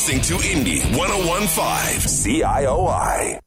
listening to Indie 101.5 CIOI.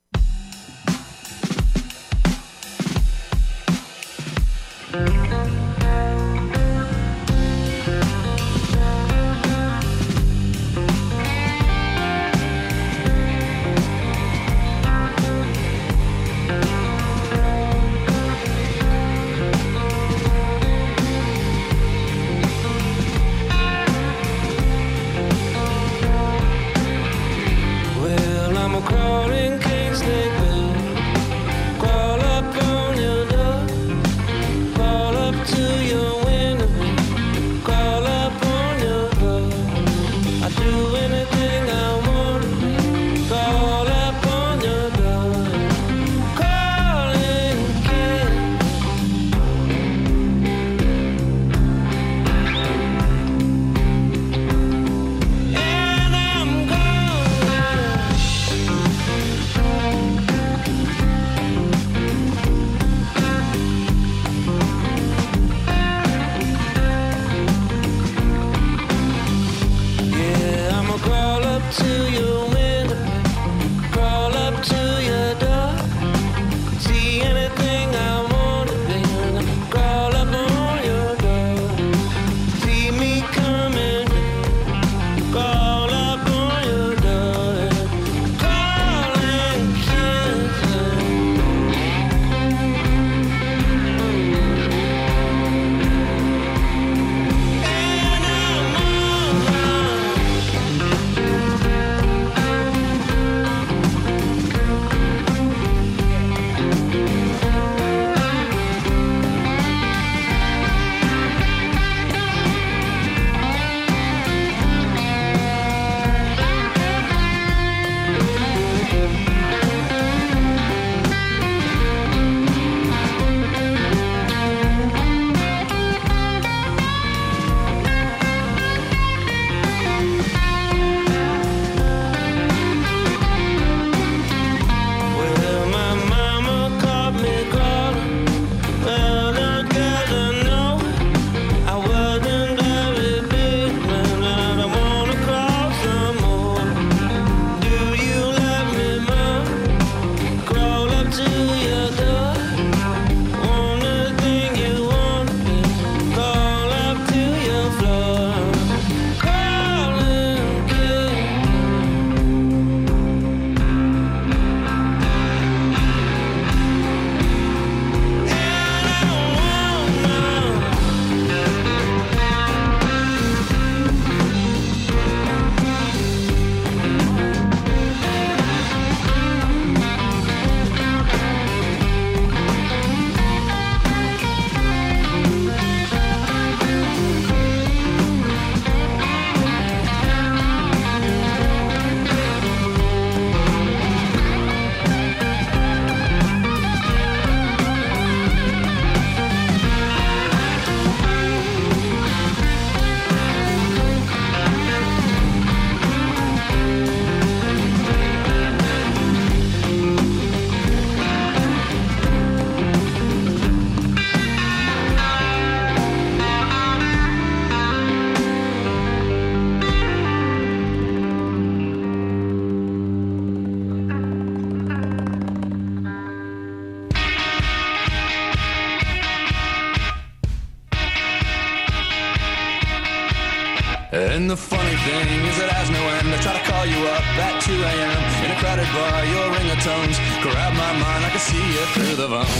And the funny thing is it has no end. I try to call you up at 2 a.m. in a crowded bar, your ringtones grab my mind. I can see you through the phone.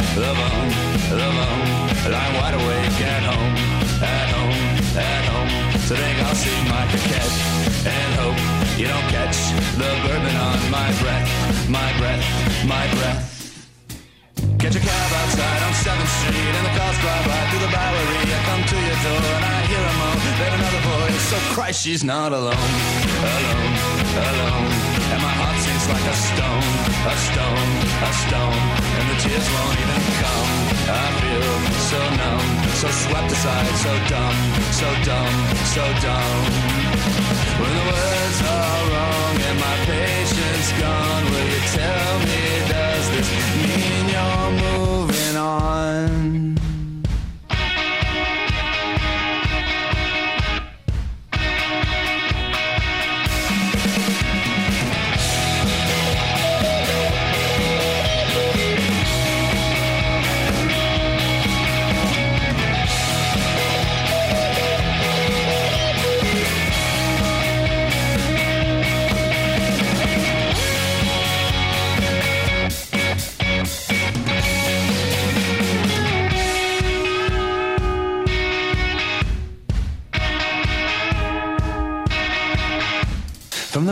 Lying wide awake at home. So think I'll see my cassette and hope you don't catch the bourbon on my breath. Catch a cab outside on 7th Street and the cars fly by through the Bowery. I come to your door and I hear a moan. Then another voice, so Christ she's not alone. And my heart sinks like a stone. And the tears won't even come. I feel so numb, so swept aside, so dumb. When the words are wrong and my patience gone, will you tell me, does this mean you're moving on?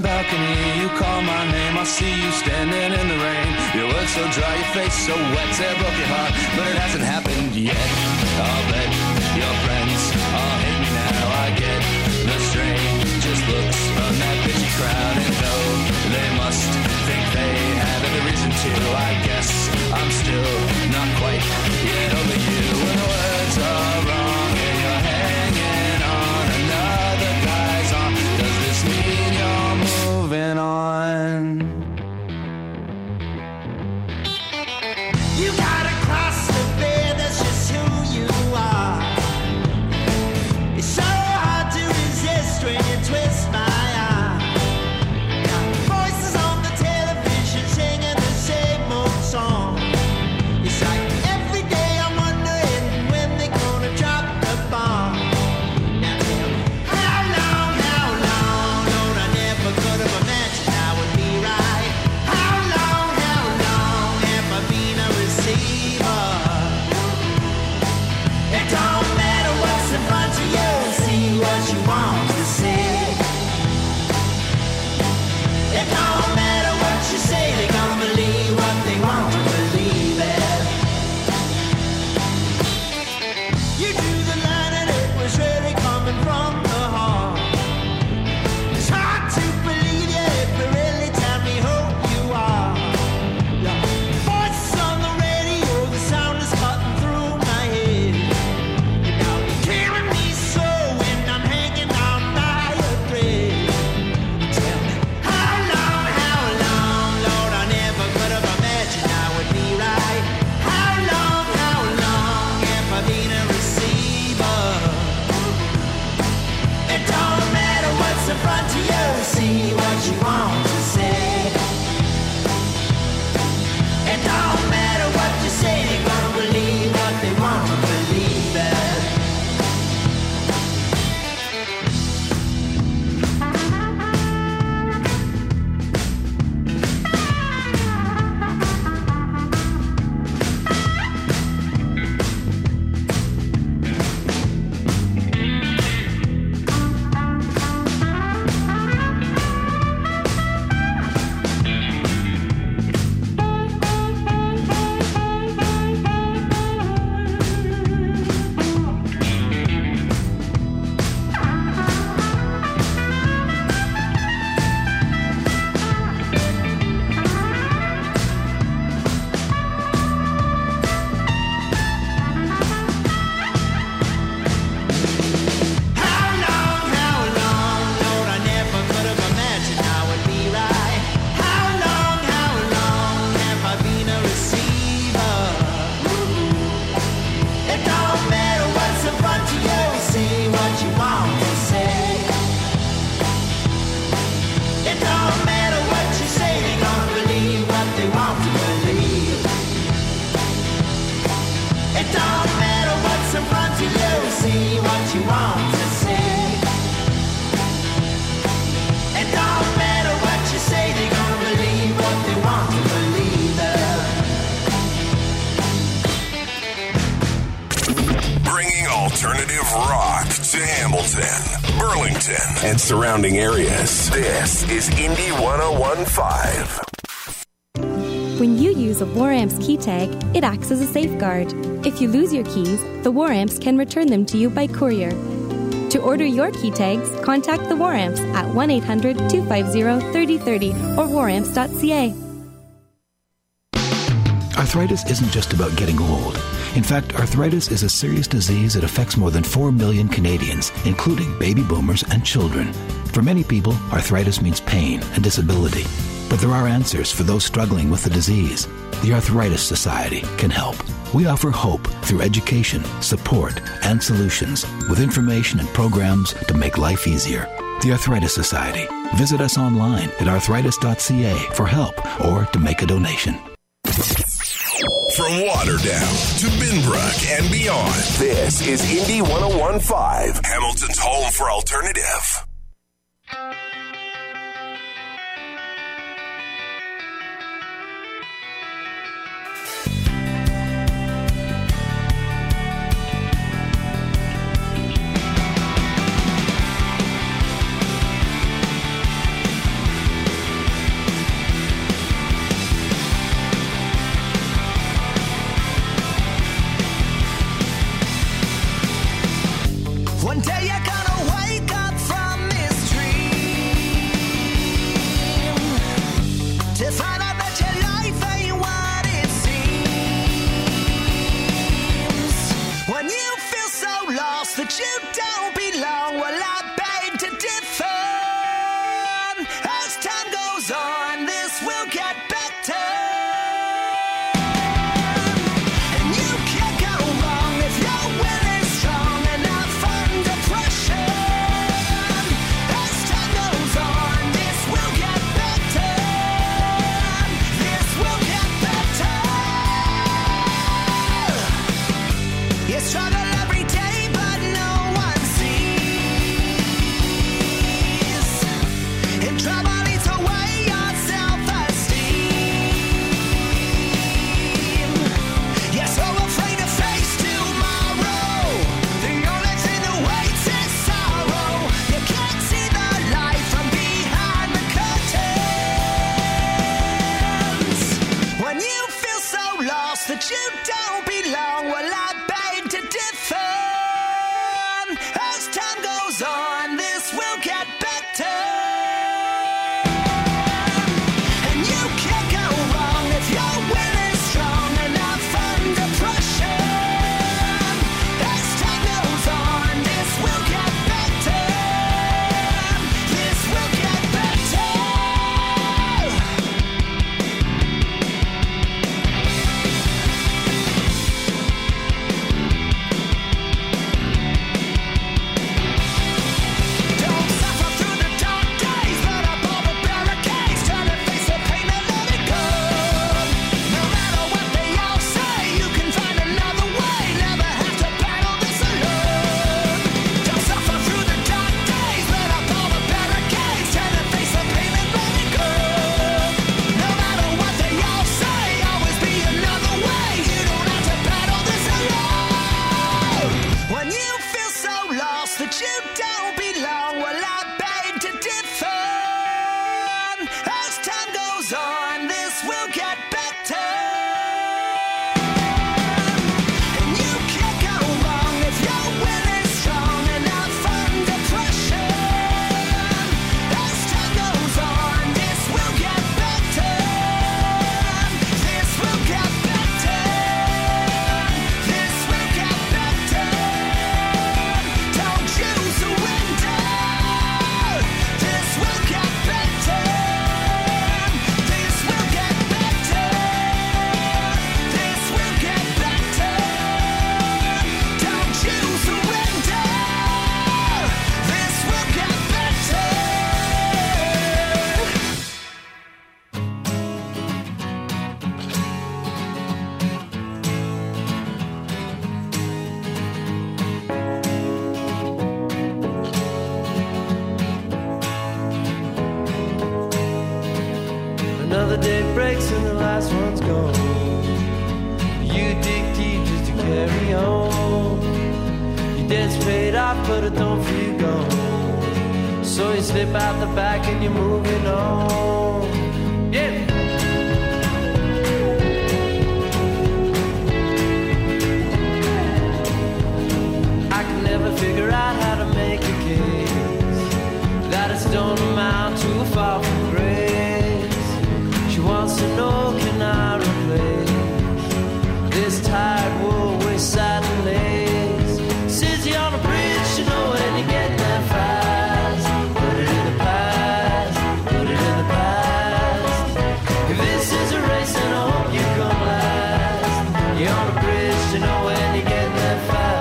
balcony, you call my name, I see you standing in the rain. Your words so dry, your face so wet, it broke your heart, but it hasn't happened yet. I'll bet your friends all hate me now. I get the strangest looks from that bitchy crowd, and no, they must think they have every reason to. I guess I'm still not quite yet over you. When the words are wrong and you're hanging on another guy's arm, does this mean you're moving on? You gotta cross the veil, that's just who you are. It's so hard to resist when you twist my arm. Voices on the television singing the same old song. It's like every day I'm wondering when they're gonna drop the bomb. Now tell me, how long, Lord, I never could have imagined I would be right. How long have I been a receiver? It don't matter what's in front of you, see what you want to see. It don't matter what you say, they're gonna believe what they want to believe in. You drew the line and it was really coming from the heart. It's hard to believe you if you really tell me who you are. Your voice on the radio, the sound is cutting through my head. And now you're killing me so when I'm hanging on by a thread. Tell me, how long, Lord, I never could have imagined I would be right. How long have I been a receiver? It don't matter what's in front of you, see what you want to say. It don't matter what you say, they're gonna believe what they want to believe in. How long, Lord, I never could have imagined I would be right. How long have I been a receiver? It don't matter what's in front of you, say what you want to say. It don't matter what you say, they're gonna believe what they want to believe. It don't matter what's in front of you, say what you want to say. It don't matter what you say, they're gonna believe what they want to believe. Bringing alternative rock to Hamilton, Burlington, and surrounding areas. This is Indie 101.5. When you use a WarAmps key tag, it acts as a safeguard. If you lose your keys, the WarAmps can return them to you by courier. To order your key tags, contact the WarAmps at 1-800-250-3030 or waramps.ca. Arthritis isn't just about getting old. In fact, arthritis is a serious disease that affects more than 4 million Canadians, including baby boomers and children. For many people, arthritis means pain and disability. But there are answers for those struggling with the disease. The Arthritis Society can help. We offer hope through education, support, and solutions with information and programs to make life easier. The Arthritis Society. Visit us online at arthritis.ca for help or to make a donation. From Waterdown to Binbrook and beyond, this is Indie 101.5, Hamilton's home for alternative. you don't belong. Well, I beg to differ. As time goes on, this will get better. And you can't go wrong if your will is strong enough under pressure. As time goes on, this will get better. This will get better. You struggle every day, but no one sees. And trouble eats away your self-esteem. You're so afraid to face tomorrow. The only thing that waits is sorrow. You can't see the light from behind the curtains. When you feel so lost that you don't belong, well, I beg to differ. As time goes on, this will get better. And you can't go wrong if your will is strong enough under pressure. As time goes on, this will get better. This will get better. Don't suffer through the dark days. Put up all the barricades. Turn and face the pain and let it go. No matter what they all say, you can find another way. Never have to battle this alone. Don't suffer through the dark days. Put up all the barricades. Turn and face the pain and let it go. No matter what they all say, always be another way. You don't have to battle this alone. When you feel so lost that you don't belong, well, I beg to differ. As time goes on, this will get better. And you can't go wrong if your will is strong enough under pressure. As time goes on, this will get better. This will get better. This will get better. Don't you surrender. This will get better. This will get better. This will get better. Don't you surrender. This will get better. Another day breaks and the last one's gone. You dig deep just to carry on. Your debt's paid off, but it don't feel gone. So you slip out the back and you're moving on. Yeah. I can never figure out how to make a case that it's don't amount to a fall from grace. She wants to know, can I replace this tired wool with satin lace? Says you on a bridge, you know when you're getting that fast. Put it in the past, put it in the past. If this is a race, then I hope you come last. You're on a bridge, you know when you're getting that fast.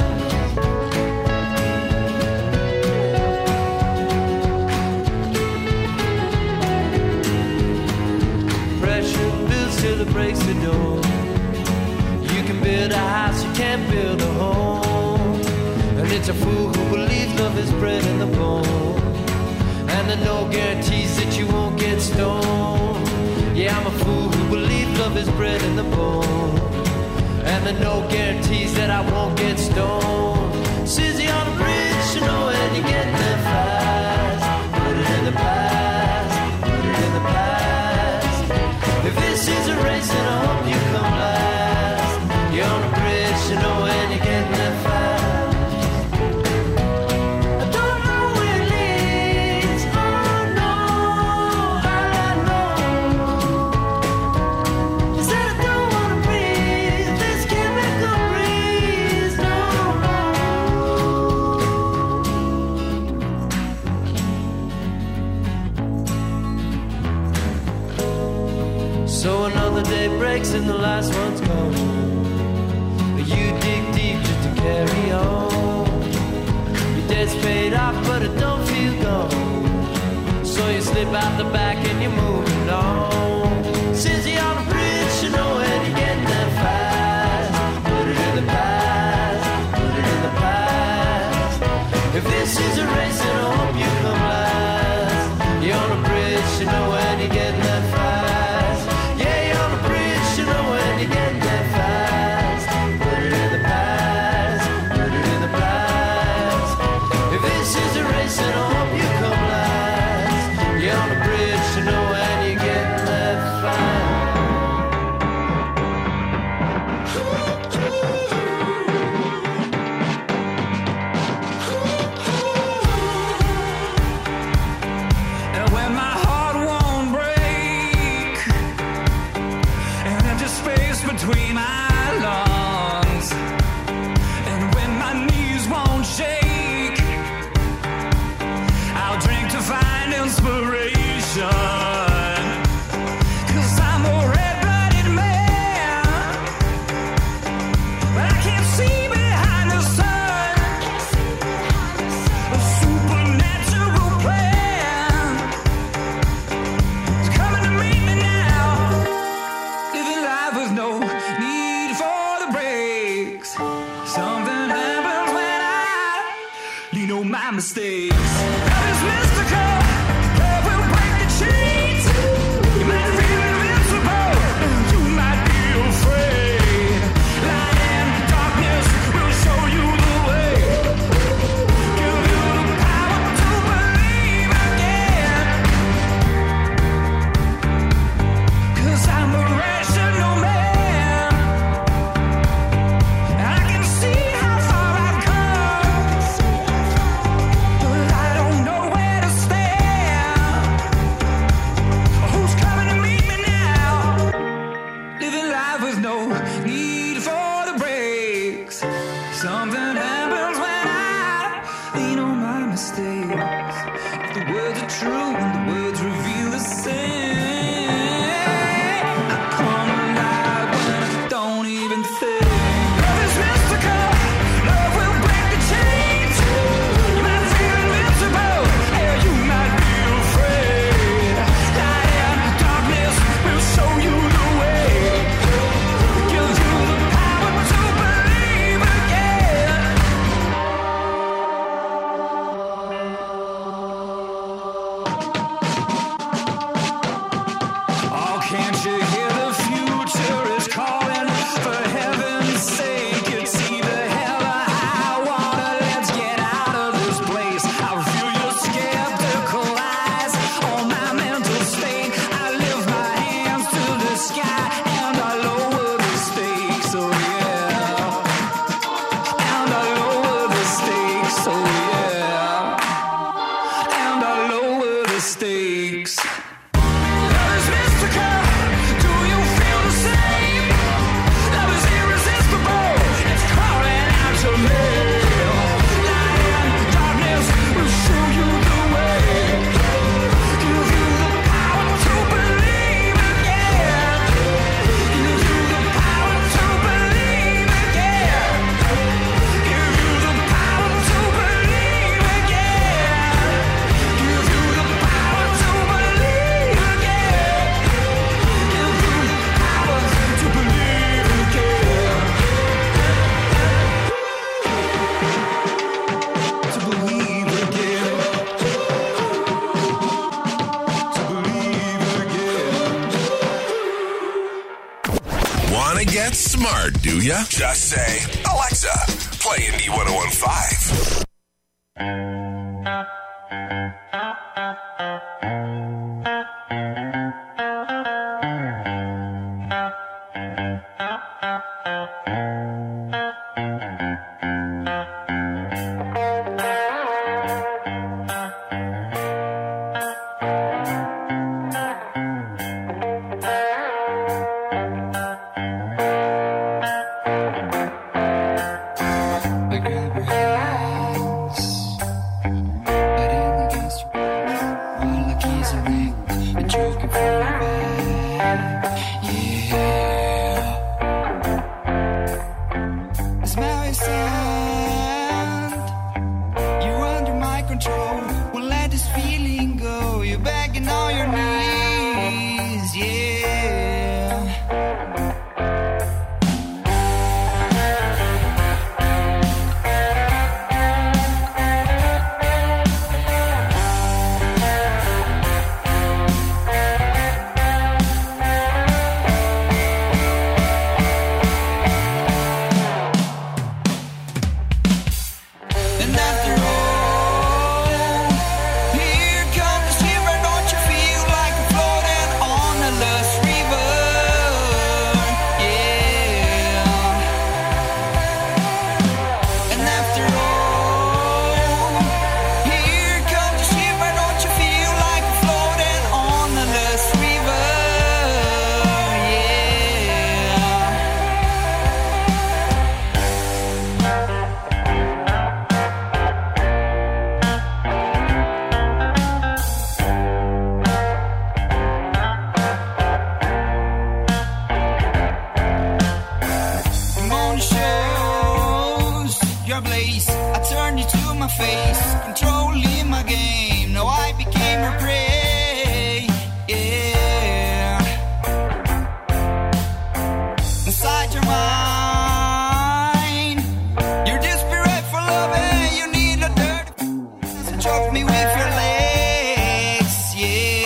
Pressure builds till it breaks the door. You can build a house, you can't build a home. And it's a fool who believes love is bred in the bone. And there are no guarantees that you won't get stoned. Yeah, I'm a fool who believes love is bred in the bone. And there are no guarantees that I won't get stoned. Susie on the bridge, you know when you get there fast. Put it in the past, put it in the past. If this is a race, then I hope you come last. You're on the bridge, you know when you're getting there fast. I don't know where it leads, oh no, all I know is that I don't wanna breathe this chemical breeze, no, no. So another day breaks and the last one's gone. You dig deep just to carry on. Your debt's paid off but it don't feel gone. So you slip out the back and you're moving on. Since you're on a bridge, you know when you're getting there fast. Put it in the past, put it in the past. If this is a race, then I hope you come last. You're on a bridge, you know when you're getting there fast. Yeah, you're on a bridge, you know when you're getting there fast. Put it in the past, put it in the past. If this is a race, then I hope you come last. You're on a bridge, you know when you're getting there fast. And when my heart won't break, and empty space between my lungs, and when my knees won't shake, I'll drink to find inspiration. 'Cause I'm a red-blooded man, but I can't see behind the sun. A supernatural plan is coming to meet me now. Living life with no need for the brakes. Something happens when I lean on my mistakes. Love is mystical. Love will break the chains. You might feel invincible. You might be afraid. Light and darkness will show you the way. Give you the power to believe again. 'Cause I'm a rational man. And I can see how far I've come. But I don't know where to stand. Who's coming to meet me now? Living life with no need for the brakes. Something happens when I lean on my mistakes. If the words are true and the words reveal the same, I come alive when I don't even think. Love is mystical. Love will break the chains. You might feel invincible. Yeah, you might be afraid. Light and darkness will show you the way. Give you the power to believe again. Oh, can't you hear the future is calling? For heaven's sake, it's either hell or high water. Let's get out of this place. I feel your skeptical eyes on my mental state. I lift my hands to the sky and I lower the stakes. Oh yeah. And I lower the stakes. Oh yeah. And I lower the stakes. Love is mystical. Do you feel the same? Love is irresistible. It's calling out to me. Light and darkness will show you the way. Give you the power to believe again. Give you the power to believe again. Give you the power to believe again. Give you the power to believe again. Give you the power to believe again. To believe again. To believe again. Wanna get smart, do ya? Just say, Alexa, play Indie 1015. I grab your hands your place. I turned you to my face, controlling my game. Now I became your prey. Yeah. Inside your mind, you're desperate for love and you need a dirty. So choke me with your legs. Yeah.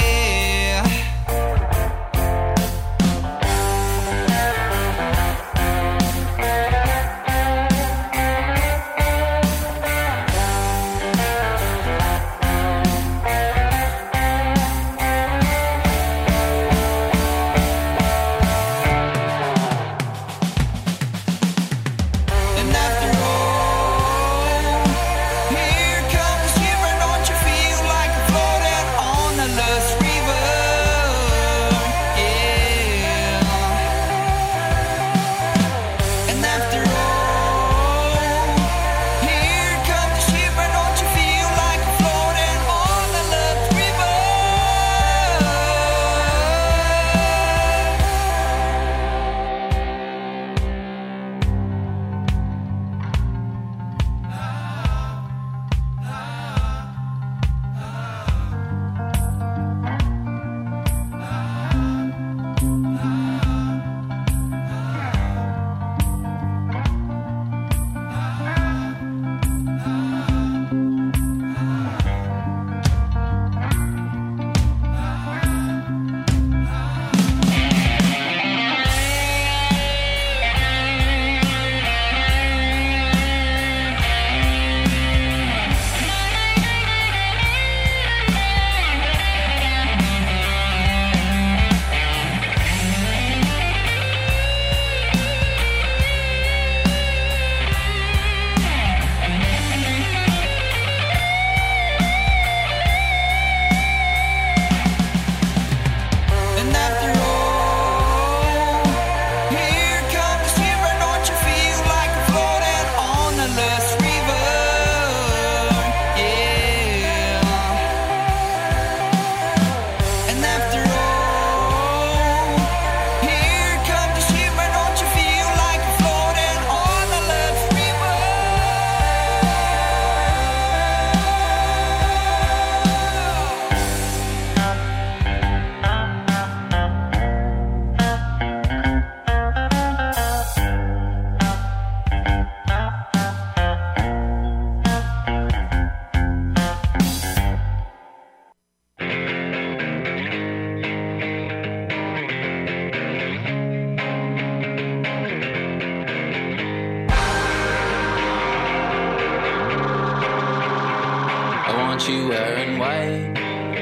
You wearing white,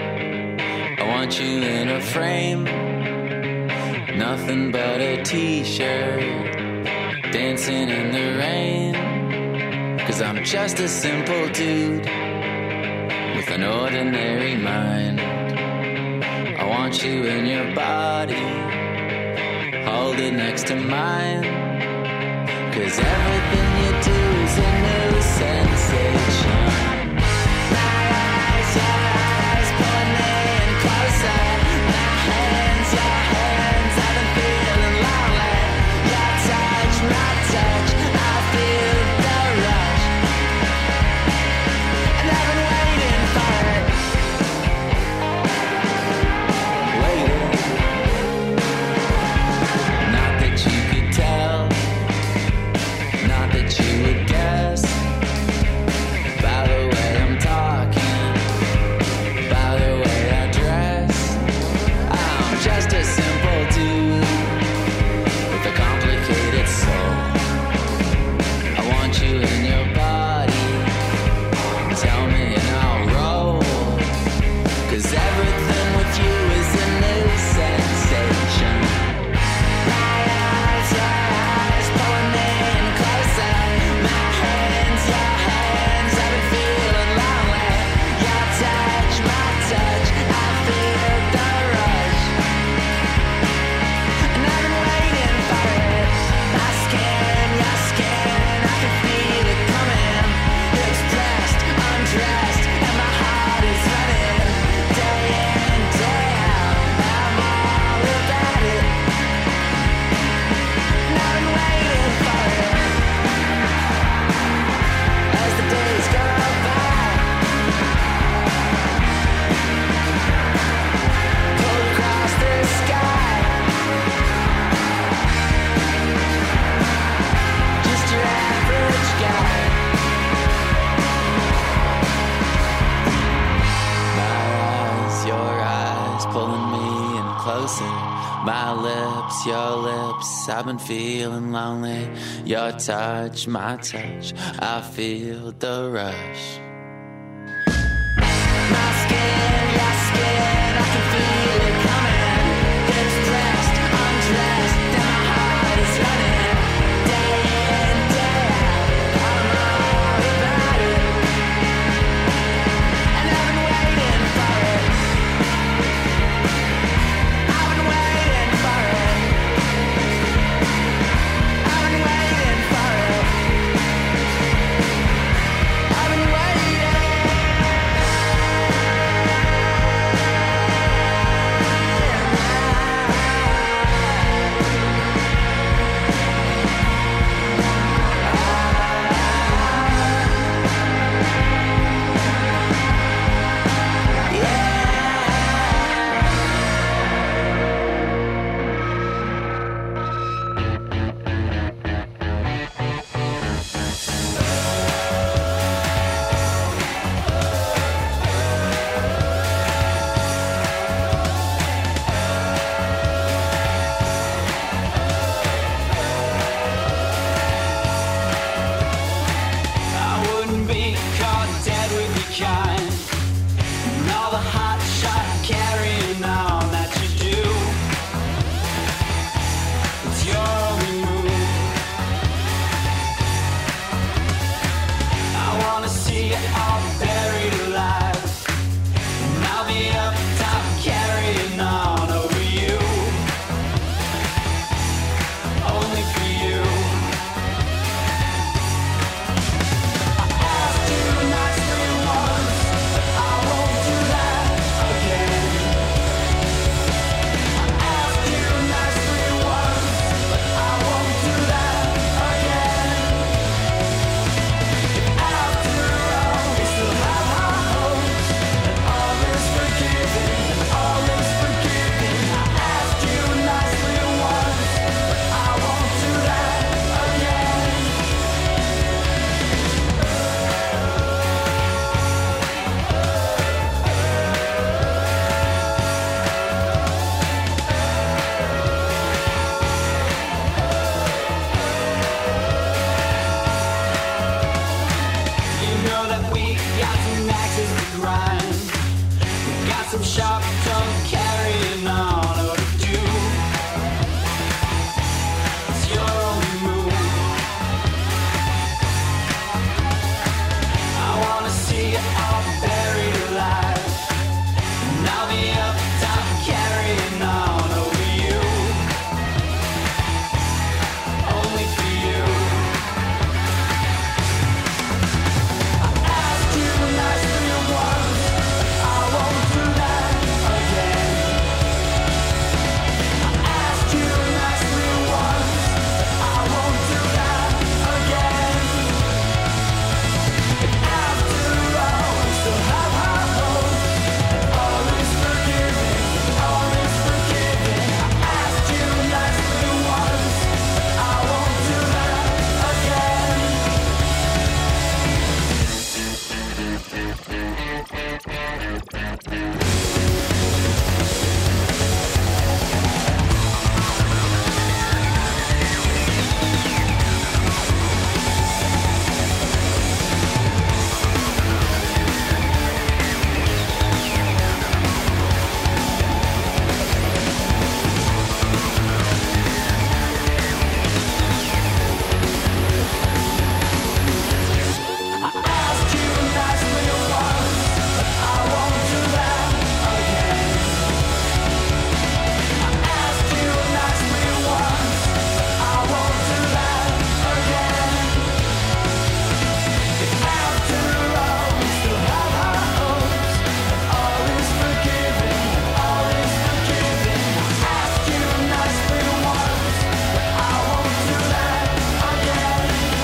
I want you in a frame, nothing but a t-shirt, dancing in the rain, 'cause I'm just a simple dude with an ordinary mind. I want you in your body, hold it next to mine, 'cause everything you do is a new sensation. My lips, your lips, I've been feeling lonely. Your touch, my touch, I feel the rush. My skin, your skin, I can feel it coming. It's pressed, undressed, and my heart is running. Day in, day out, I'm all about it. And I've been waiting for it. I've been waiting for it. I've been waiting for it. I've been waiting. I wouldn't be caught dead with your kind. And all the hot shot carrying on that you do. It's your only move. I wanna see you all buried alive. And I'll be up top carrying on over you. Only for you. Asked you nicely once, but I won't do that again. I asked you nicely once, but I won't do that again. After all, we still have our hopes, and all is forgiven, and all is forgiven. I asked you nicely once, but I won't do that again. You know that we got some axes to grind. We got some sharp tongue carrying on overdue. It's your only move. I wanna see you all buried alive. And I'll be up top carrying on over you. Only for you. Asked you nicely once, I won't do that again. I asked you nicely once, I won't do that again. After all, we still have our hopes, and all is forgiven, and all is forgiven. I asked you nicely once, but I won't do that again. Asked you nicely once, but I won't do that again. I asked you nicely once, but I won't do that again. After all, we still have our hopes, and all is forgiven, and all is forgiven. I asked you nicely once, but I won't do that again.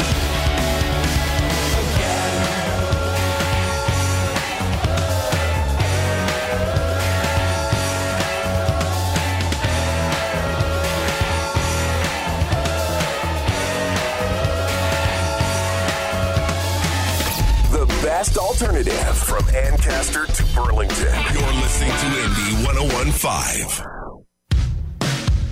The best alternative from Ancaster to Burlington. You're listening to Indie 101.5.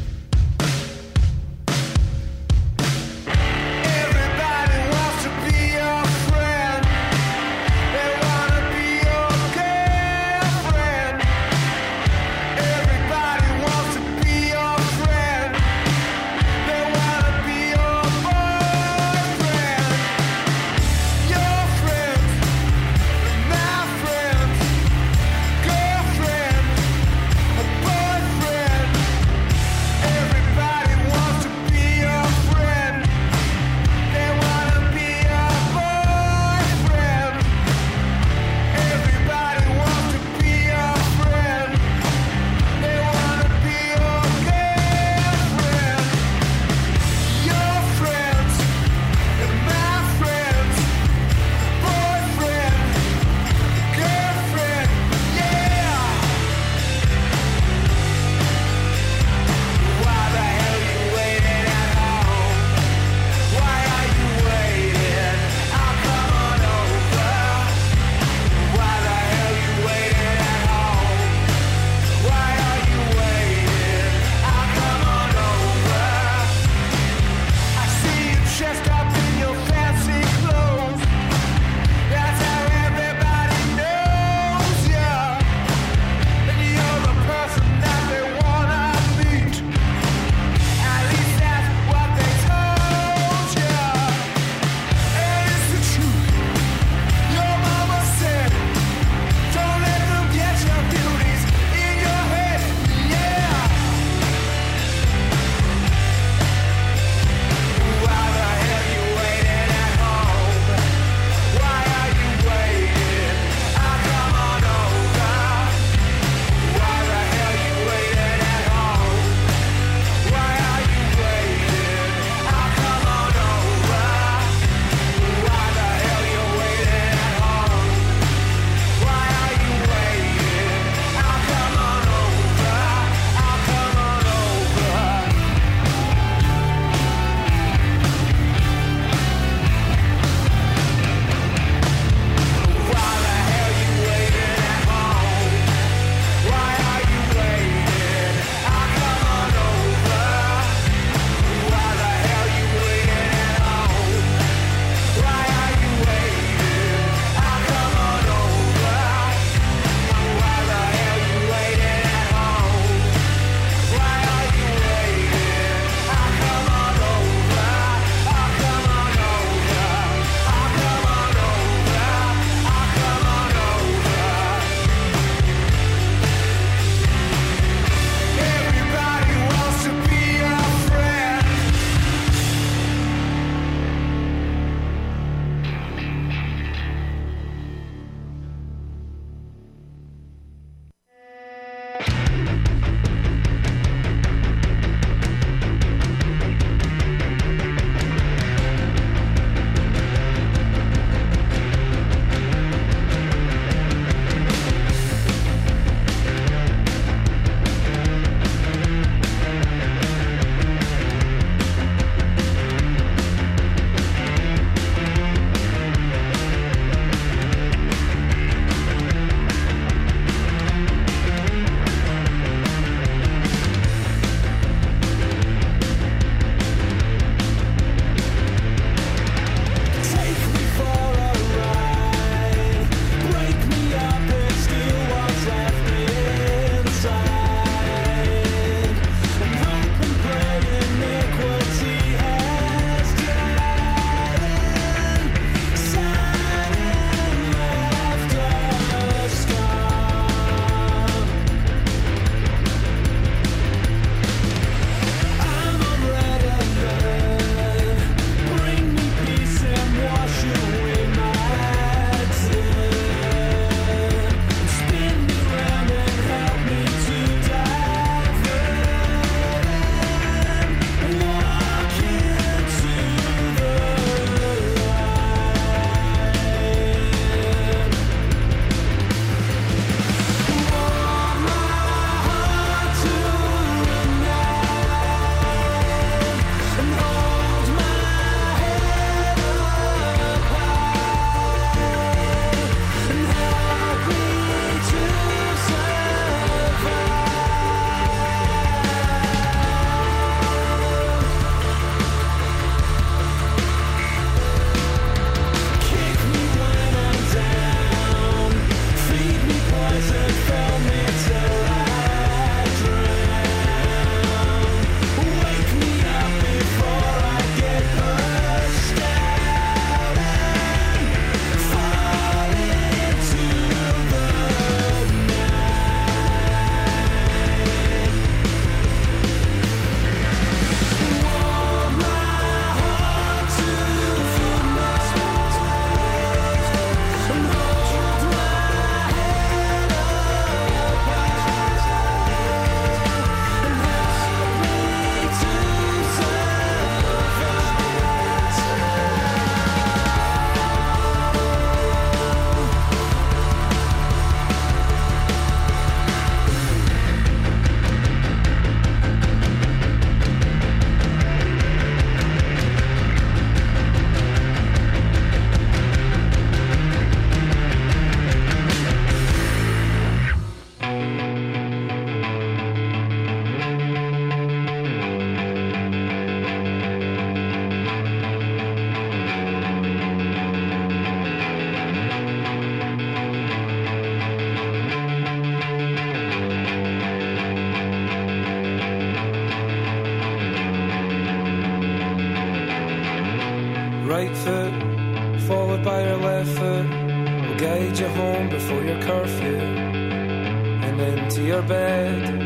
right foot, followed by your left foot, will guide you home before your curfew and into your bed.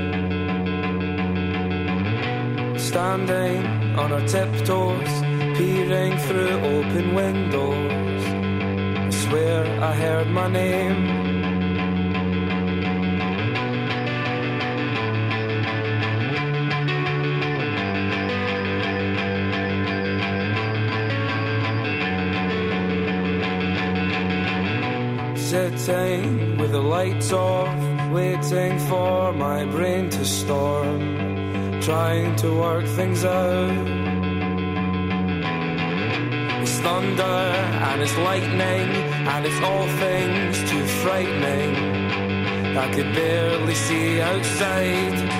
Standing on our tiptoes, peering through open windows, I swear I heard my name. Sitting with the lights off, waiting for my brain to storm, trying to work things out. It's thunder and it's lightning and it's all things too frightening. I could barely see outside.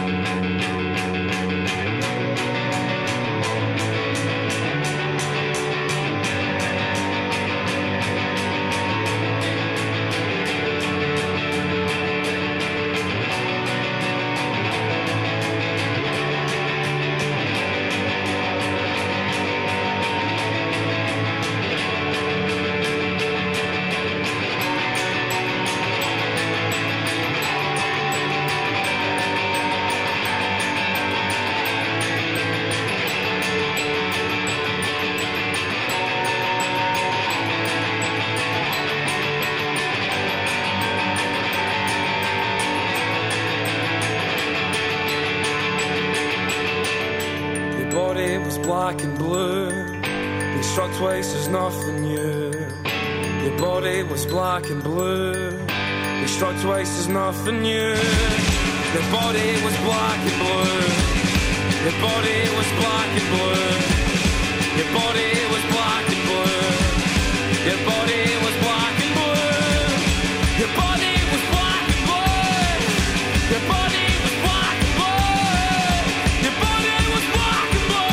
Black and blue, being struck twice is nothing new. Your body was black and blue, being struck twice is nothing new. Your body was black and blue. Your body was black and blue. Your body was black and blue. Your body was black and blue. Your body was black and blue. Your body was black and blue. Your body was black and blue.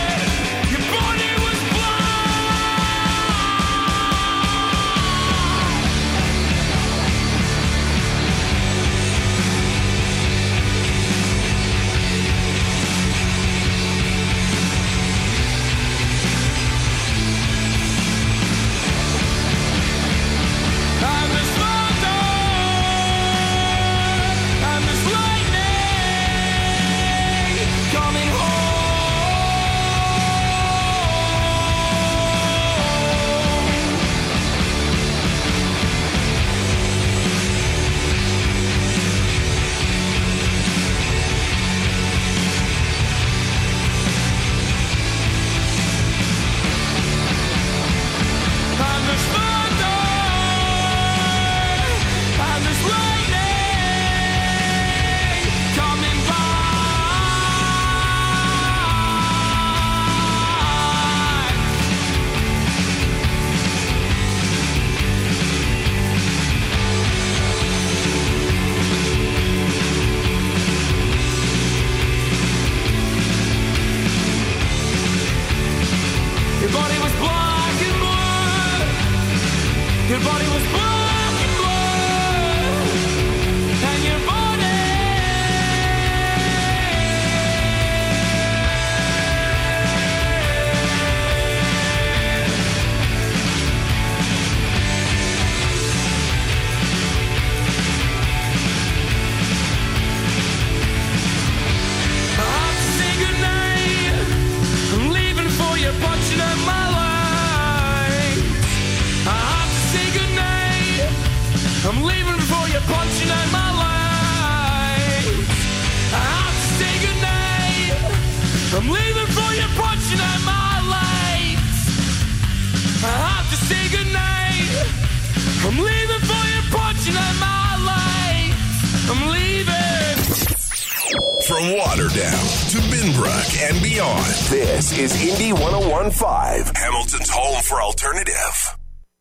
From Waterdown to Binbrook and beyond, this is Indie 101.5, Hamilton's home for alternative.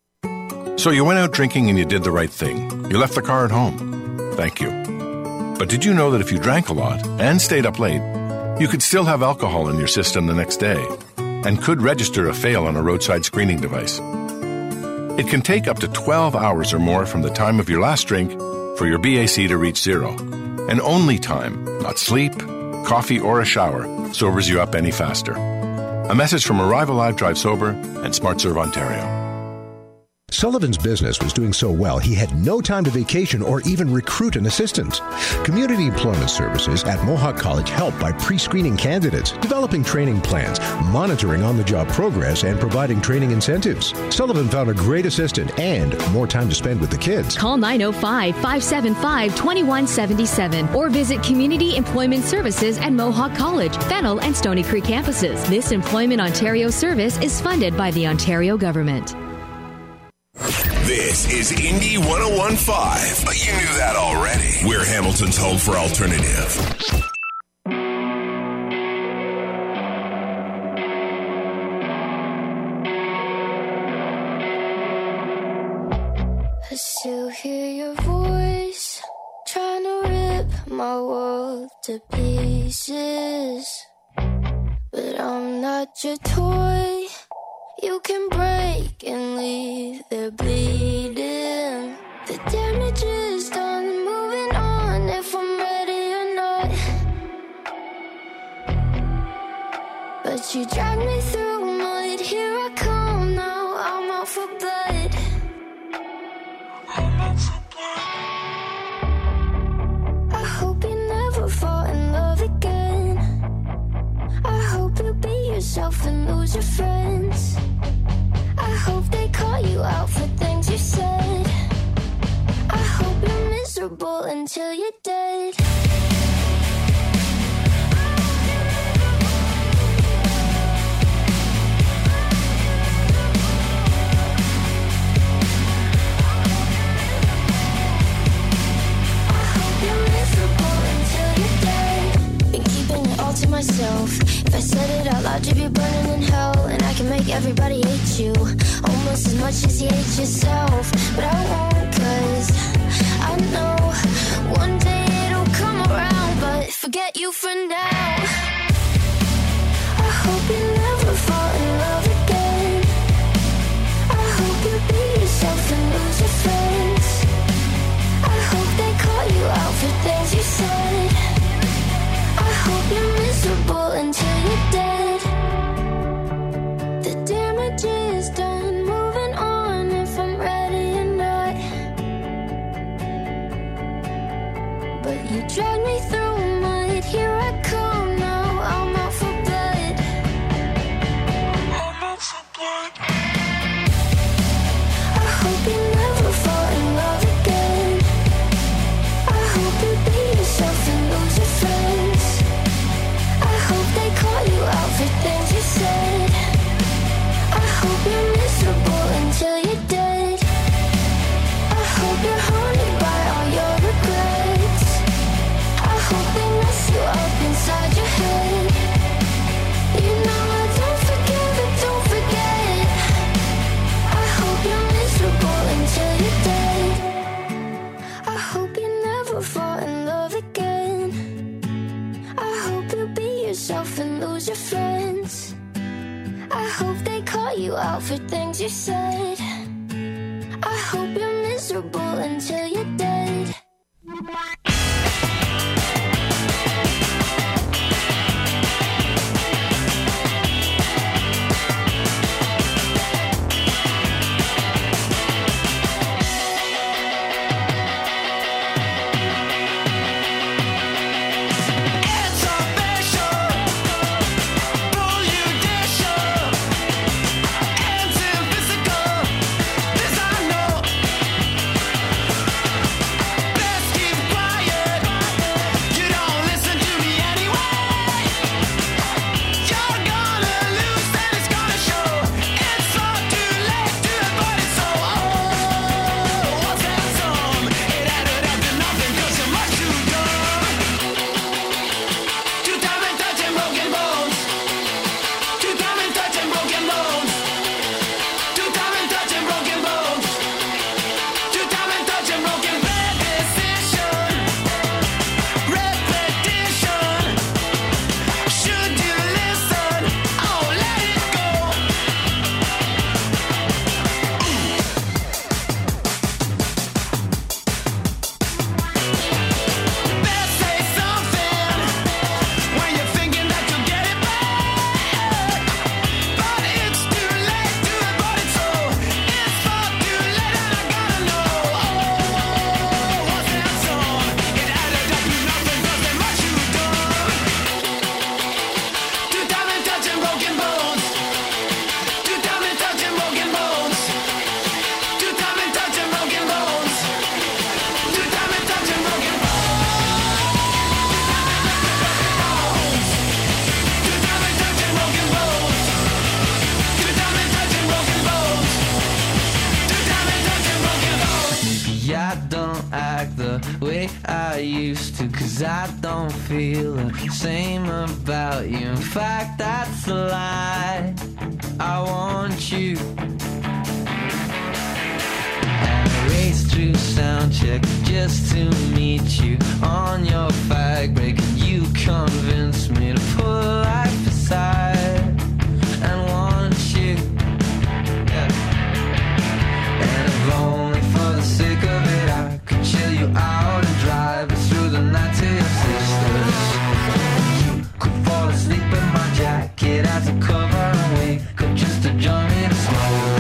So you went out drinking and you did the right thing. You left the car at home. Thank you. But did you know that if you drank a lot and stayed up late, you could still have alcohol in your system the next day and could register a fail on a roadside screening device? It can take up to 12 hours or more from the time of your last drink for your BAC to reach zero. And only time, not sleep, coffee, or a shower, sobers you up any faster. A message from Arrive Alive, Drive Sober and SmartServe Ontario. Sullivan's business was doing so well, he had no time to vacation or even recruit an assistant. Community Employment Services at Mohawk College help by pre-screening candidates, developing training plans, monitoring on-the-job progress, and providing training incentives. Sullivan found a great assistant and more time to spend with the kids. Call 905-575-2177 or visit Community Employment Services at Mohawk College, Fennel, and Stony Creek campuses. This Employment Ontario service is funded by the Ontario government. This is Indy 101.5, but you knew that already. We're Hamilton's home for alternative. I still hear your voice, trying to rip my world to pieces. But I'm not your toy. You can break and leave there bleeding. The damage is done, moving on if I'm ready or not. But you drag me through mud, here I come now, I'm out for blood. I hope you never fall in love again. I hope you be yourself and lose your friends. I hope they call you out for things you said. I hope you're miserable until you're dead. I hope you're miserable until you're dead. Been keeping it all to myself. If I said it out loud, you'd be burning in hell. And I can make everybody hate you almost as much as you hate yourself. But I won't, 'cause I know one day it'll come around. But forget you for now. I hope you never fall in love again. I hope you be yourself and lose your friends. I hope they call you out for things you said. I hope you're miserable until you're dead. The damage is done, moving on if I'm ready or not. But you drag me through mud, here I come now, I'm out for blood. I'm out for blood. I hope you never fall in love again. I hope you be yourself and lose your friends. I hope they call you out for things you said. I hope you're miserable until you're dead. I hope you're haunted by all your regrets. I hope they mess you up inside your head. You know I don't forgive it, don't forget. I hope you're miserable until you're dead. I hope you never fall in love again. I hope you be yourself and lose your friends. I hope they call you out for things you said. I hope you're miserable until you're dead. used to, 'cause I don't feel the same about you. In fact, that's a lie. I want you. And I raced through soundcheck just to meet you on your fag break, and you convinced me to put life aside and want you. Yeah. And if only for the sake of it, I could chill you out and drive us through the night to your sisters. You could fall asleep in my jacket as a cover and wake up just to join me to smoke.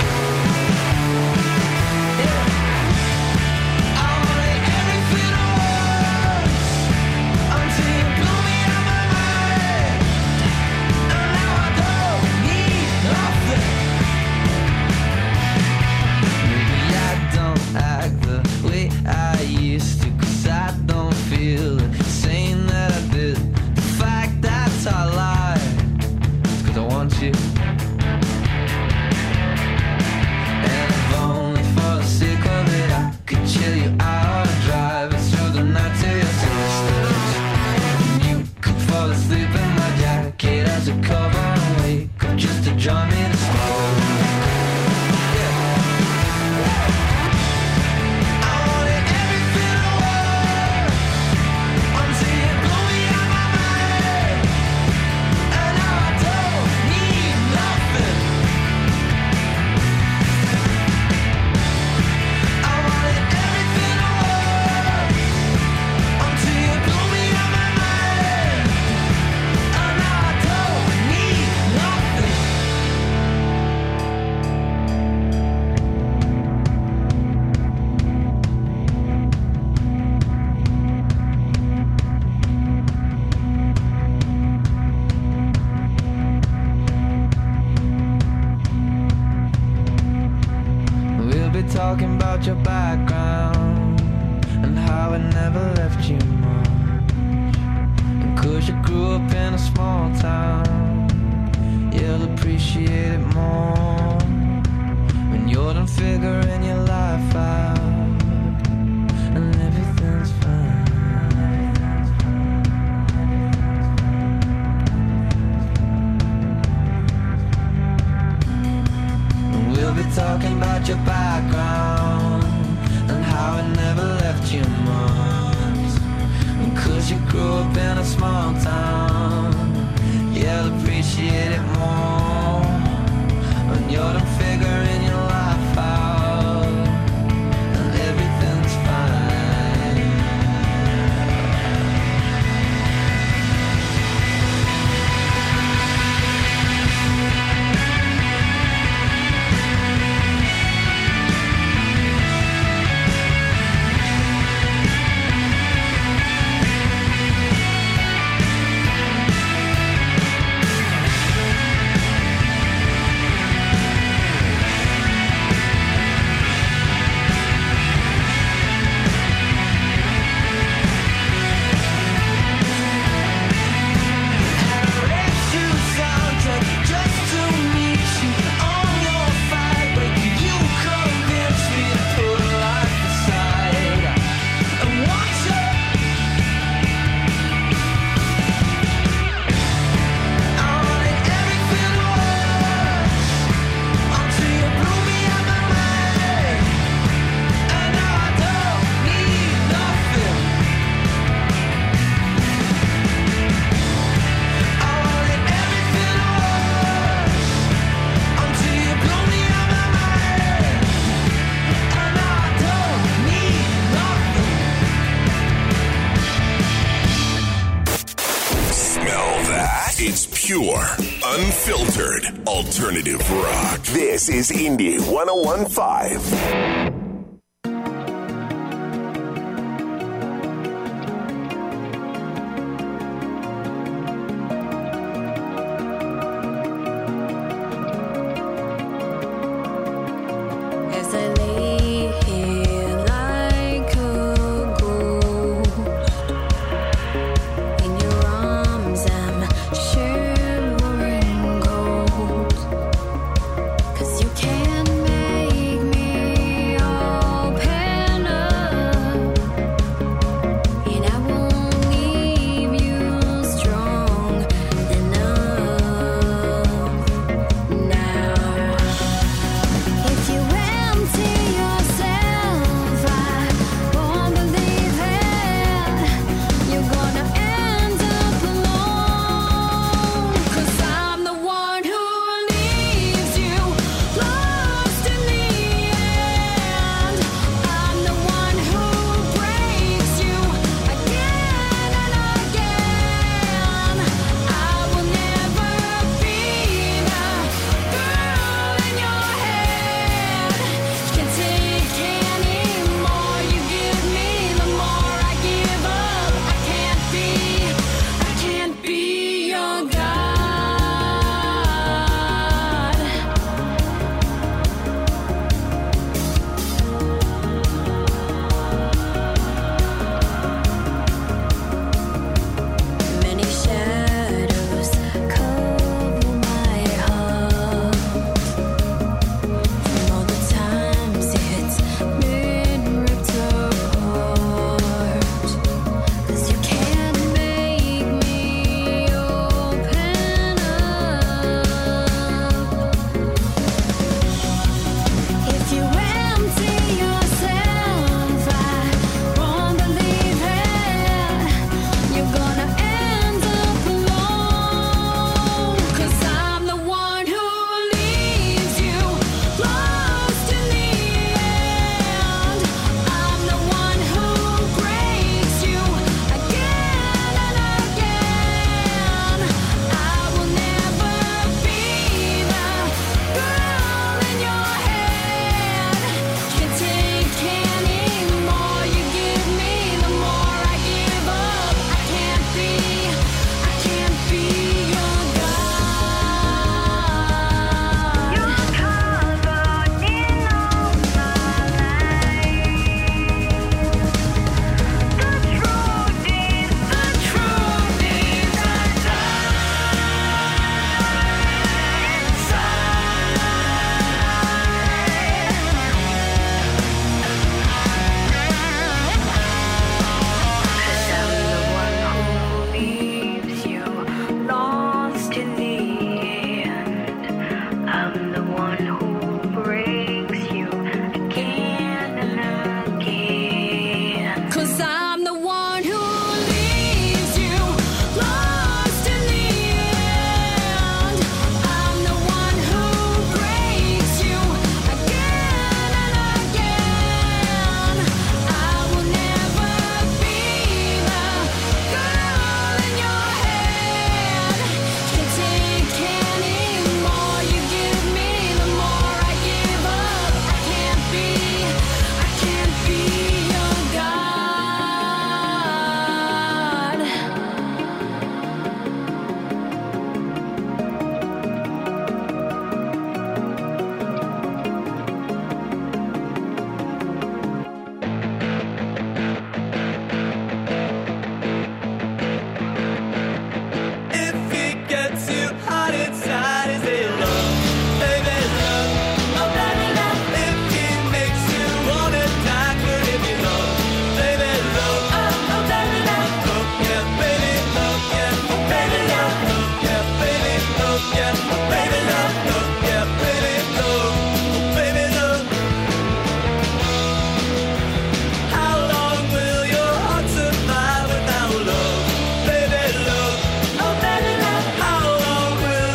Talking about your background and how it never left you much. And 'cause you grew up in a small town, you'll appreciate it more when you're done figuring your life out and everything's fine. And we'll be talking about your background and how it never left you much. And 'cause you grew up in a small town, you'll appreciate it more when you're done figuring your life out and everything's fine. It's pure, unfiltered, alternative rock. This is Indie 101.5.